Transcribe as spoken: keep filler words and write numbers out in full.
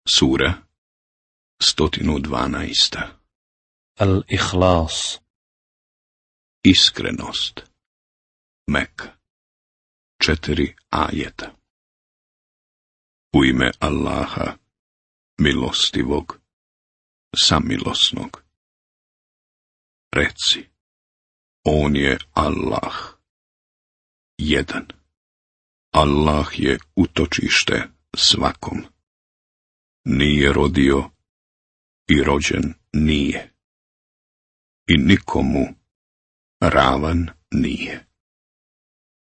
Sura sto dvanaest. Al-Ikhlas. Iskrenost. Mek. Četiri ajeta. U ime Allaha, milostivog, samilosnog. Reci, on je Allah. Jedan. Allah je utočište svakom. Nije rodio i rođen nije. I nikomu ravan nije.